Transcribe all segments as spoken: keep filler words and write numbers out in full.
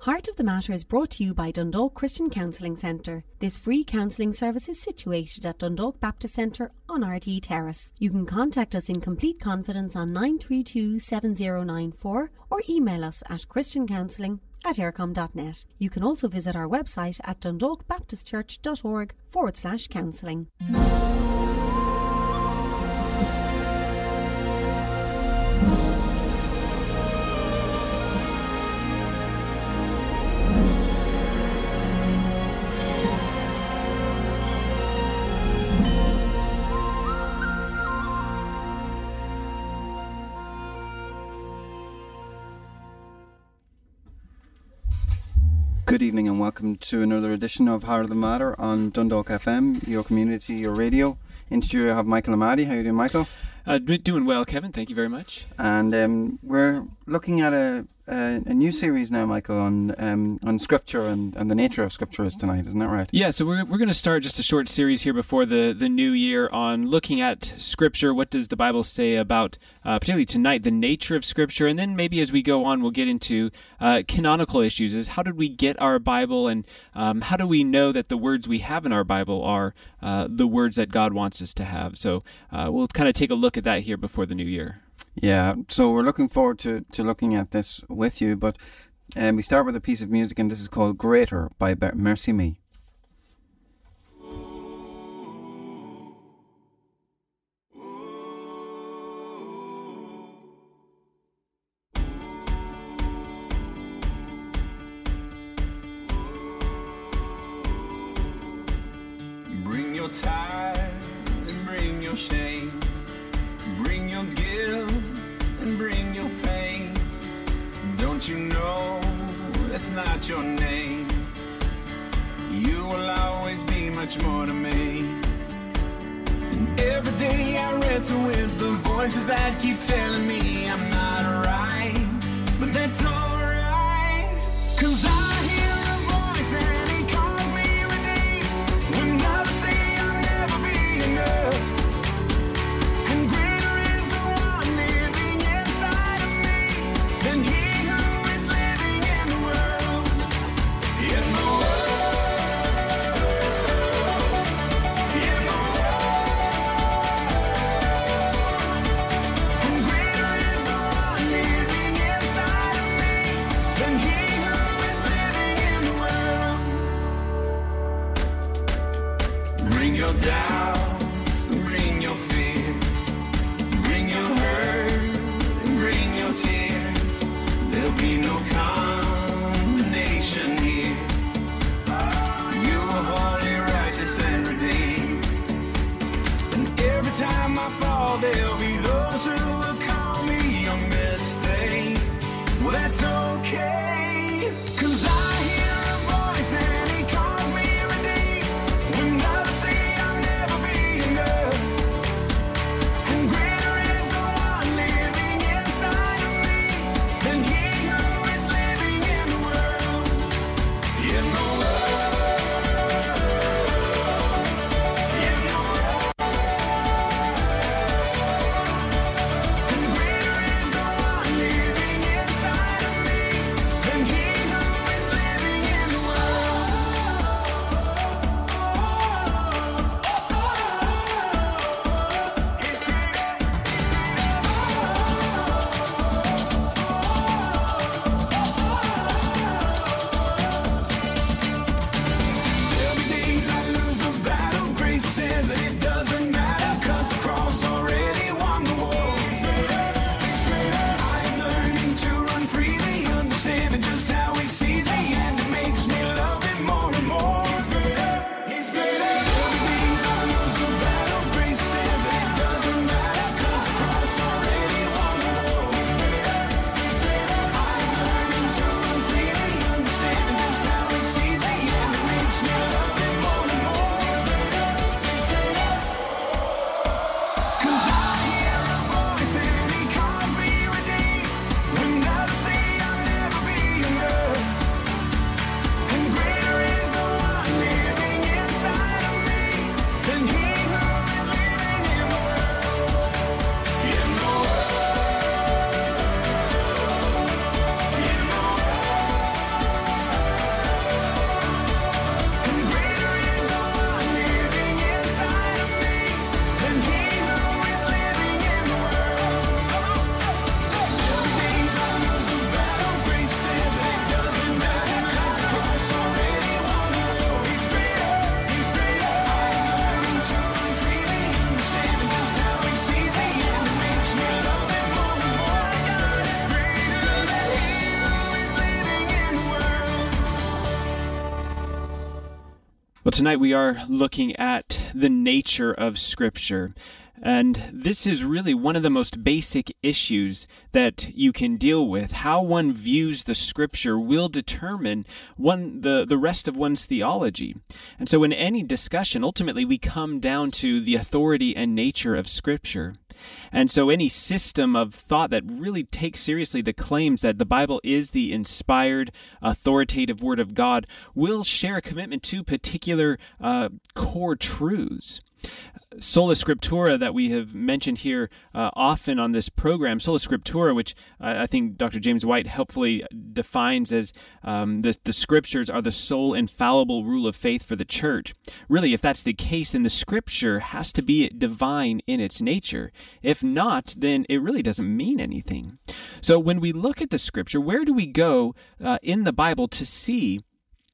Heart of the Matter is brought to you by Dundalk Christian Counselling Centre. This free counselling service is situated at Dundalk Baptist Centre on R T Terrace. You can contact us in complete confidence on nine three two, seven zero nine four or email us at christiancounselling at aircom dot net. You can also visit our website at dundalkbaptistchurch.org forward slash counselling. Good evening and welcome to another edition of Heart of the Matter on Dundalk F M, your community, your radio. In studio I have Michael Amadi. How are you doing, Michael? Uh, doing well, Kevin. Thank you very much. And um, we're looking at a, a a new series now, Michael, on um, on Scripture and, and the nature of Scripture is tonight, isn't that right? Yeah, so we're we're going to start just a short series here before the, the new year on looking at Scripture. What does the Bible say about, uh, particularly tonight, the nature of Scripture? And then maybe as we go on, we'll get into uh, canonical issues. Is how did we get our Bible, and um, how do we know that the words we have in our Bible are uh, the words that God wants us to have? So uh, we'll kind of take a look at that here before the new year. Yeah, so we're looking forward to, to looking at this with you, but um, we start with a piece of music, and this is called Greater by Mercy Me. Bring your tithe and bring your shame. Bring your guilt and bring your pain. Don't you know that's not your name? You will always be much more to me. And every day I wrestle with the voices that keep telling me I'm not right. But that's alright, 'cause I hear a voice and he calls me redeemed. When others say I'll never be enough. And greater is the one living inside of me than he who is living in the world. In the world. In the world. And greater is the one living inside of me than he who is living in the world. Bring your doubts, bring your fears, bring your hurt and bring your tears. There'll be no condemnation here. You are holy, righteous, and redeemed. And every time I fall, there'll be those who will call me a mistake. Well, that's okay, 'cause I hear a voice and he calls me redeemed. When others say I'll never be enough. And greater is the one living inside of me than he who is living in the world. In the world. In the world. Well, tonight we are looking at the nature of Scripture. And this is really one of the most basic issues that you can deal with. How one views the Scripture will determine one the, the rest of one's theology. And so in any discussion, ultimately we come down to the authority and nature of Scripture. And so any system of thought that really takes seriously the claims that the Bible is the inspired, authoritative Word of God will share a commitment to particular uh, core truths. Sola Scriptura that we have mentioned here uh, often on this program, Sola Scriptura, which uh, I think Doctor James White helpfully defines as um, the, the Scriptures are the sole infallible rule of faith for the church. Really, if that's the case, then the Scripture has to be divine in its nature. If not, then it really doesn't mean anything. So when we look at the Scripture, where do we go uh, in the Bible to see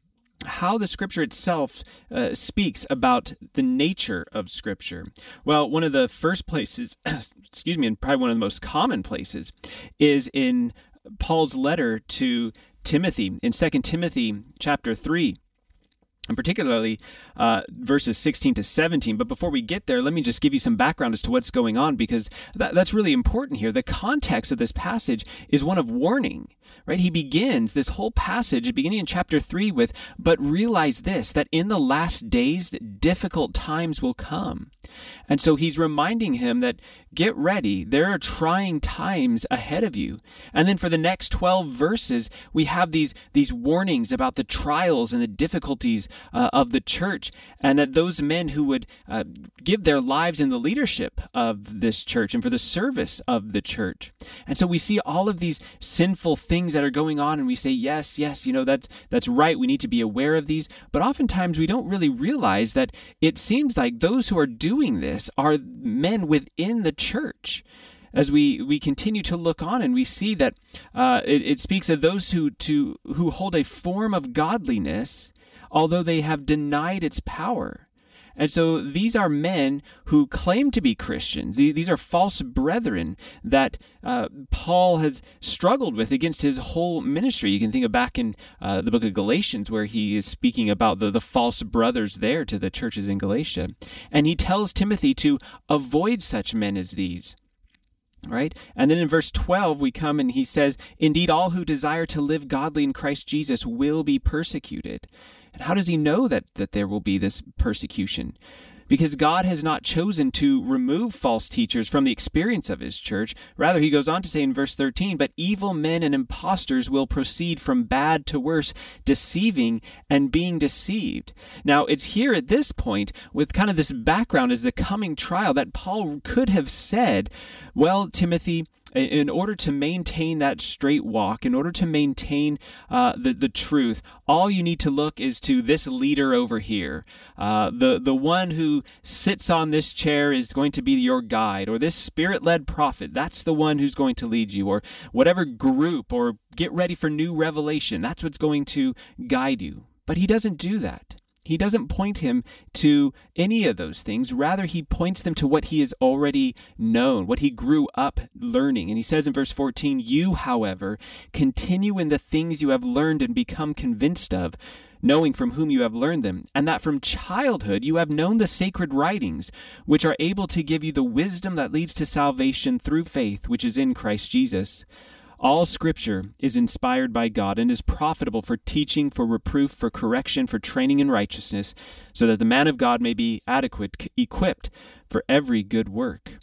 how the Scripture itself uh, speaks about the nature of Scripture? Well, one of the first places, excuse me, and probably one of the most common places, is in Paul's letter to Timothy, in Second Timothy chapter three. And particularly uh, verses sixteen to seventeen. But before we get there, let me just give you some background as to what's going on, because that, that's really important here. The context of this passage is one of warning, right? He begins this whole passage, beginning in chapter three, with, "But realize this, that in the last days, difficult times will come." And so he's reminding him that, get ready, there are trying times ahead of you. And then for the next twelve verses, we have these, these warnings about the trials and the difficulties uh, of the church, and that those men who would uh, give their lives in the leadership of this church and for the service of the church. And so we see all of these sinful things that are going on, and we say, yes, yes, you know, that's, that's right, we need to be aware of these. But oftentimes we don't really realize that it seems like those who are doing this are men within the church. As we, we continue to look on, and we see that uh, it, it speaks of those who to who hold a form of godliness, although they have denied its power. And so these are men who claim to be Christians. These are false brethren that uh, Paul has struggled with against his whole ministry. You can think of back in uh, the book of Galatians, where he is speaking about the, the false brothers there to the churches in Galatia. And he tells Timothy to avoid such men as these. Right? And then in verse twelve, we come and he says, "Indeed, all who desire to live godly in Christ Jesus will be persecuted." And how does he know that, that there will be this persecution? Because God has not chosen to remove false teachers from the experience of his church. Rather, he goes on to say in verse thirteen, "But evil men and impostors will proceed from bad to worse, deceiving and being deceived." Now, it's here at this point, with kind of this background as the coming trial, that Paul could have said, well, Timothy, in order to maintain that straight walk, in order to maintain uh, the, the truth, all you need to look is to this leader over here. Uh, the, the one who sits on this chair is going to be your guide, or this spirit-led prophet, that's the one who's going to lead you, or whatever group, or get ready for new revelation, that's what's going to guide you. But he doesn't do that. He doesn't point him to any of those things. Rather, he points them to what he has already known, what he grew up learning. And he says in verse fourteen, "You, however, continue in the things you have learned and become convinced of, knowing from whom you have learned them, and that from childhood you have known the sacred writings, which are able to give you the wisdom that leads to salvation through faith, which is in Christ Jesus. All Scripture is inspired by God and is profitable for teaching, for reproof, for correction, for training in righteousness, so that the man of God may be adequate, equipped for every good work."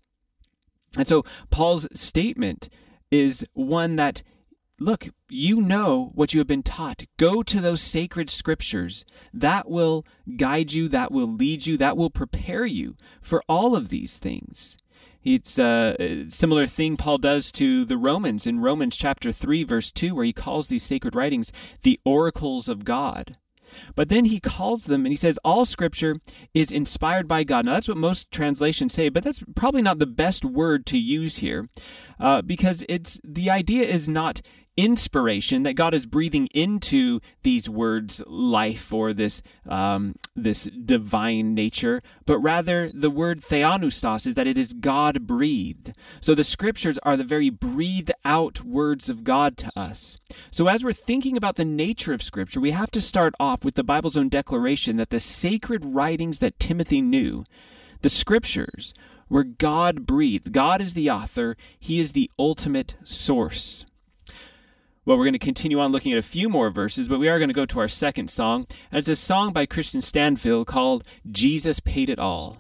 And so Paul's statement is one that, look, you know what you have been taught. Go to those sacred Scriptures. That will guide you, that will lead you, that will prepare you for all of these things. It's a similar thing Paul does to the Romans in Romans chapter three, verse two, where he calls these sacred writings the oracles of God. But then he calls them and he says, all Scripture is inspired by God. Now, that's what most translations say, but that's probably not the best word to use here uh, because it's the idea is not inspiration, that God is breathing into these words life or this um, this divine nature, but rather the word theopneustos is that it is God-breathed. So the Scriptures are the very breathed-out words of God to us. So as we're thinking about the nature of Scripture, we have to start off with the Bible's own declaration that the sacred writings that Timothy knew, the Scriptures, were God-breathed. God is the author. He is the ultimate source. Well, we're going to continue on looking at a few more verses, but we are going to go to our second song, and it's a song by Christian Stanfill called Jesus Paid It All.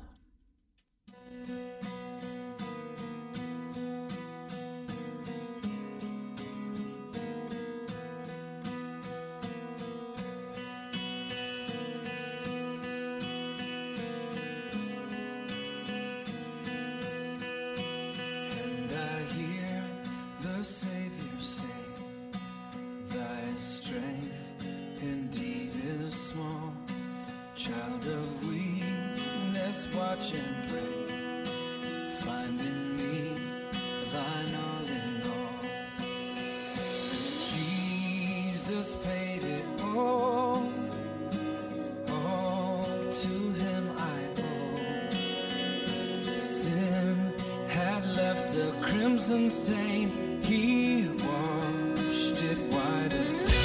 And I hear the Savior say, thy strength indeed is small. Child of weakness, watch and pray. Find in me thine all in all. 'Cause Jesus paid it all. All to him I owe. Sin had left a crimson stain. He washed it white as snow.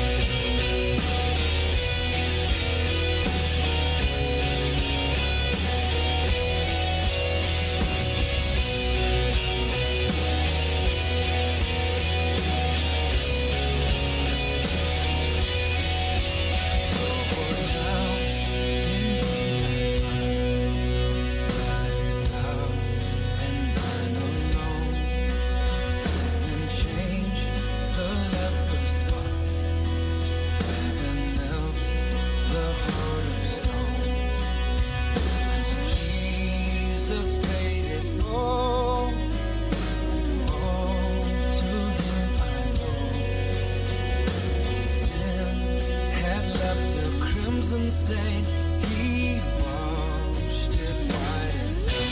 Stain, he washed it white as snow.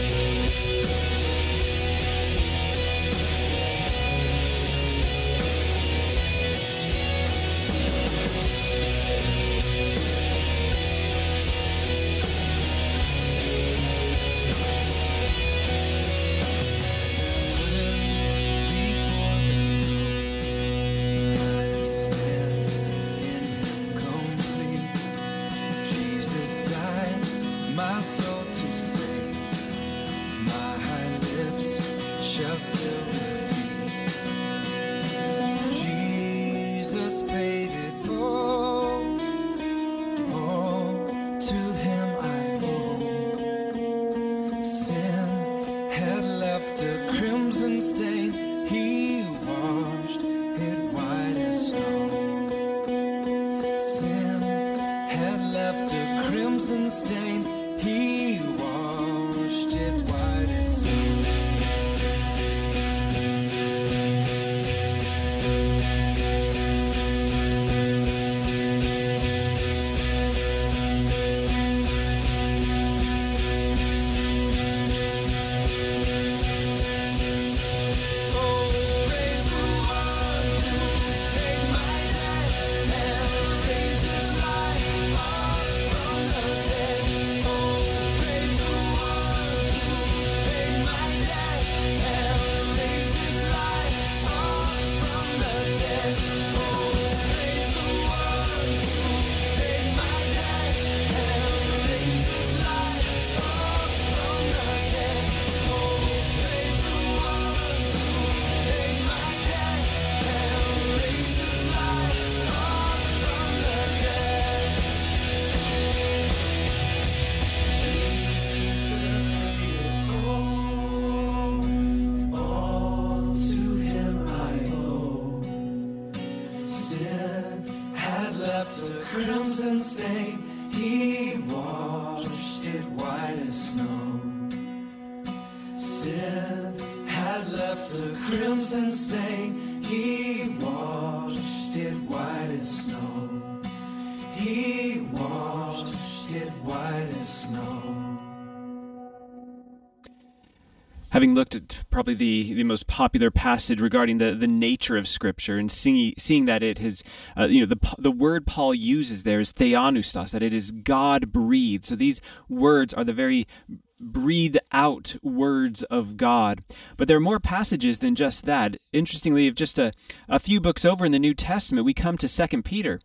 My soul to save, my lips shall still repeat. Jesus paid it all, all to him I owe. Sin had left a crimson stain, he washed it white as snow. Sin had left a crimson stain, he washed it white as snow. Crimson stain, he washed it white as snow. Sin had left a crimson stain, he washed it white as snow. He washed it white as snow. having looked at probably the, the most popular passage regarding the, the nature of Scripture and seeing, seeing that it has, uh, you know, the the word Paul uses there is theopneustos, that it is God-breathed. So these words are the very breathed out words of God. But there are more passages than just that. Interestingly, if just a, a few books over in the New Testament, we come to Second Peter.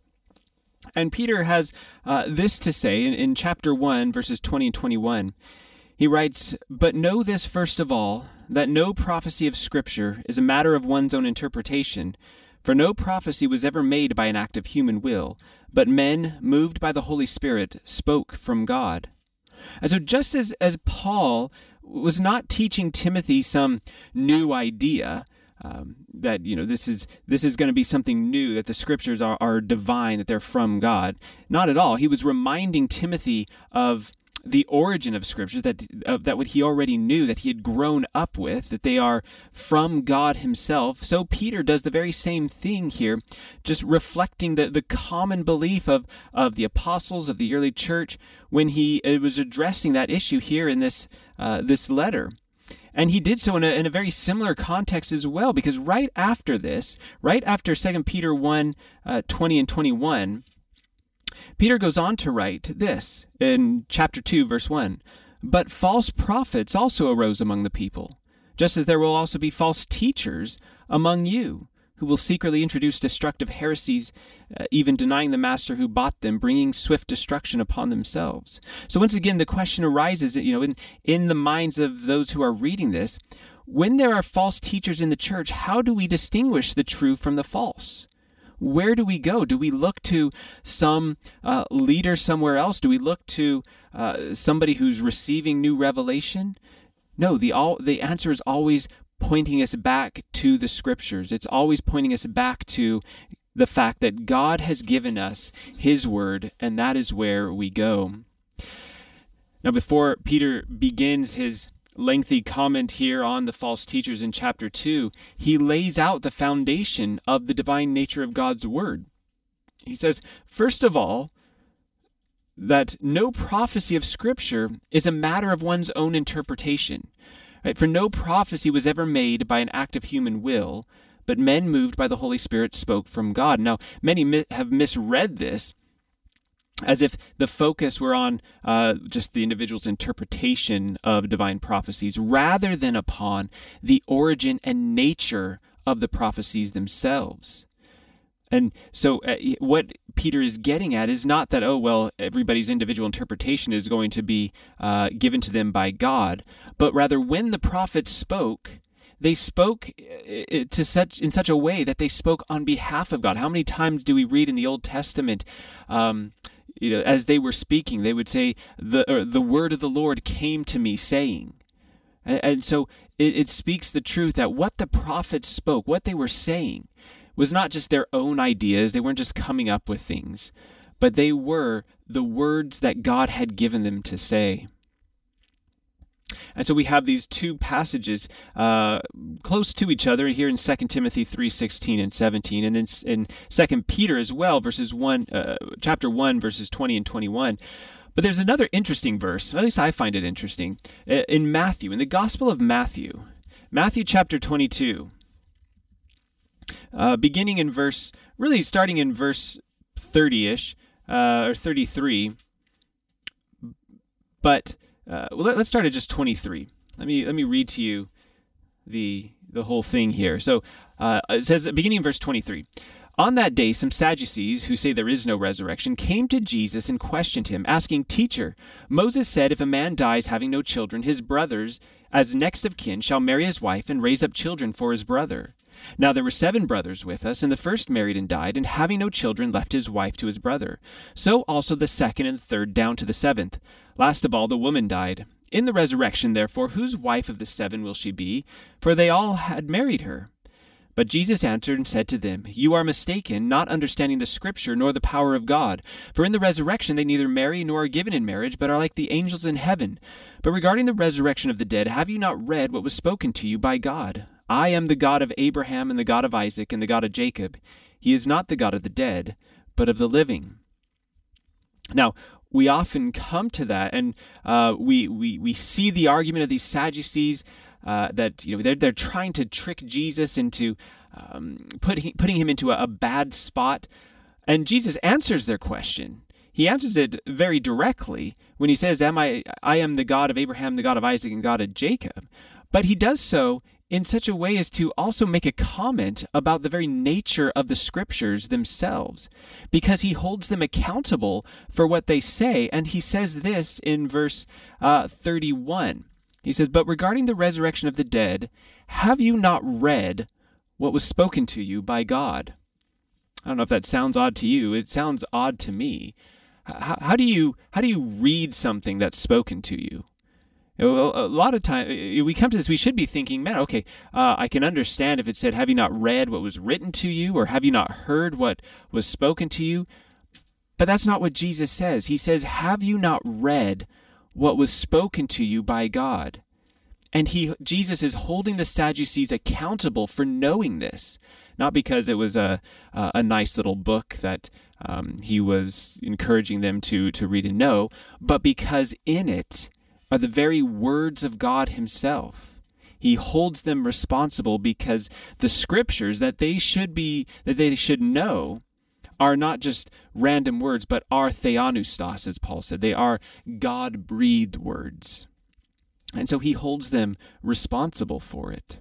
And Peter has uh, this to say in, in chapter one, verses twenty and twenty-one. He writes, "But know this first of all, that no prophecy of Scripture is a matter of one's own interpretation, for no prophecy was ever made by an act of human will, but men, moved by the Holy Spirit, spoke from God." And so just as, as Paul was not teaching Timothy some new idea, um, that, you know, this is this is going to be something new, that the Scriptures are, are divine, that they're from God, not at all. He was reminding Timothy of the origin of Scripture, that uh, that what he already knew, that he had grown up with, that they are from God himself. So Peter does the very same thing here, just reflecting the, the common belief of, of the apostles, of the early church, when he uh, was addressing that issue here in this uh, this letter. And he did so in a, in a very similar context as well, because right after this, right after Second Peter one, uh, twenty and twenty-one, Peter goes on to write this in chapter two, verse one. "But false prophets also arose among the people, just as there will also be false teachers among you, who will secretly introduce destructive heresies, uh, even denying the master who bought them, bringing swift destruction upon themselves." So once again, the question arises, you know, in, in the minds of those who are reading this, when there are false teachers in the church, how do we distinguish the true from the false? Where do we go? Do we look to some uh, leader somewhere else? Do we look to uh, somebody who's receiving new revelation? No, the all the answer is always pointing us back to the Scriptures. It's always pointing us back to the fact that God has given us His Word, and that is where we go. Now, before Peter begins his lengthy comment here on the false teachers in chapter two, he lays out the foundation of the divine nature of God's Word. He says, first of all, that no prophecy of Scripture is a matter of one's own interpretation. Right? For no prophecy was ever made by an act of human will, but men moved by the Holy Spirit spoke from God. Now, many mi- have misread this as if the focus were on uh, just the individual's interpretation of divine prophecies, rather than upon the origin and nature of the prophecies themselves. And so uh, what Peter is getting at is not that, oh, well, everybody's individual interpretation is going to be uh, given to them by God, but rather when the prophets spoke, they spoke to such in such a way that they spoke on behalf of God. How many times do we read in the Old Testament, um, you know, as they were speaking, they would say, the or, the word of the Lord came to me saying. And, and so it, it speaks the truth that what the prophets spoke, what they were saying, was not just their own ideas. They weren't just coming up with things, but they were the words that God had given them to say. And so we have these two passages uh, close to each other here in Second Timothy three sixteen and seventeen, and then in Second Peter as well, verses one, uh, chapter one, verses twenty and twenty-one. But there's another interesting verse, at least I find it interesting, in Matthew, in the Gospel of Matthew, Matthew chapter twenty-two, uh, beginning in verse, really starting in verse thirty-ish, uh, or thirty-three, but Uh, well, let, let's start at just twenty-three. Let me let me read to you the the whole thing here. So uh, it says, beginning in verse twenty-three, "On that day, some Sadducees, who say there is no resurrection, came to Jesus and questioned him, asking, 'Teacher, Moses said if a man dies having no children, his brothers, as next of kin, shall marry his wife and raise up children for his brother. Now there were seven brothers with us, and the first married and died, and having no children left his wife to his brother. So also the second and third down to the seventh. Last of all, the woman died. In the resurrection, therefore, whose wife of the seven will she be? For they all had married her.' But Jesus answered and said to them, 'You are mistaken, not understanding the Scripture nor the power of God. For in the resurrection they neither marry nor are given in marriage, but are like the angels in heaven. But regarding the resurrection of the dead, have you not read what was spoken to you by God? I am the God of Abraham and the God of Isaac and the God of Jacob. He is not the God of the dead, but of the living.'" Now, we often come to that, and uh, we, we, we see the argument of these Sadducees uh, that you know they're they're trying to trick Jesus into um, putting putting him into a, a bad spot, and Jesus answers their question. He answers it very directly when he says, "Am I? I am the God of Abraham, the God of Isaac, and God of Jacob." But he does so in such a way as to also make a comment about the very nature of the scriptures themselves, because he holds them accountable for what they say. And he says this in verse uh, thirty-one. He says, "But regarding the resurrection of the dead, have you not read what was spoken to you by God?" I don't know if that sounds odd to you. It sounds odd to me. How, how do you how do you read something that's spoken to you? A lot of time we come to this, we should be thinking, man, okay, uh, I can understand if it said, have you not read what was written to you, or have you not heard what was spoken to you? But that's not what Jesus says. He says, have you not read what was spoken to you by God? And he, Jesus is holding the Sadducees accountable for knowing this, not because it was a a, a nice little book that um, he was encouraging them to to read and know, but because in it are the very words of God himself. He holds them responsible because the scriptures that they should be, that they should know, are not just random words, but are theopneustos, as Paul said. They are God-breathed words. And so he holds them responsible for it.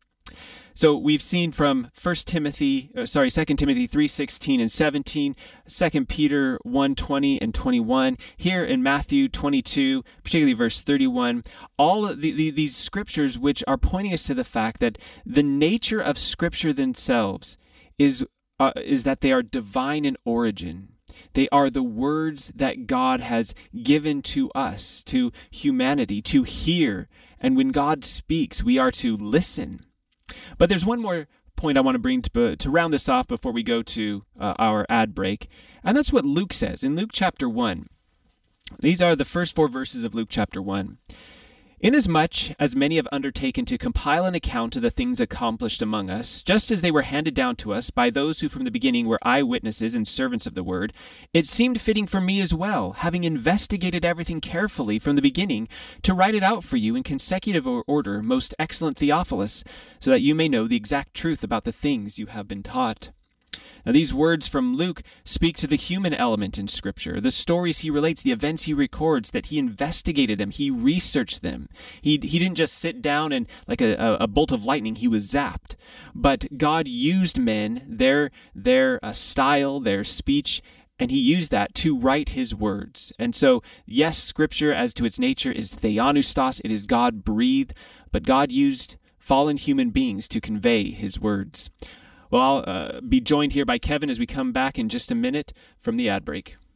So we've seen from First Timothy, uh, sorry, Second Timothy three sixteen and seventeen, Second Peter one twenty and twenty-one, here in Matthew twenty-two, particularly verse thirty-one, all of the, the, these scriptures which are pointing us to the fact that the nature of Scripture themselves is uh, is that they are divine in origin. They are the words that God has given to us, to humanity, to hear. And when God speaks, we are to listen. But there's one more point I want to bring to, to round this off before we go to uh, our ad break, and that's what Luke says in Luke chapter one. These are the first four verses of Luke chapter one. "Inasmuch as many have undertaken to compile an account of the things accomplished among us, just as they were handed down to us by those who from the beginning were eyewitnesses and servants of the word, it seemed fitting for me as well, having investigated everything carefully from the beginning, to write it out for you in consecutive order, most excellent Theophilus, so that you may know the exact truth about the things you have been taught." Now, these words from Luke speak to the human element in Scripture, the stories he relates, the events he records, that he investigated them, he researched them. He he didn't just sit down and, like a, a, a bolt of lightning, he was zapped. But God used men, their, their uh, style, their speech, and he used that to write his words. And so, yes, Scripture, as to its nature, is theopneustos, it is God-breathed, but God used fallen human beings to convey his words. Well, I'll uh, be joined here by Kevin as we come back in just a minute from the ad break.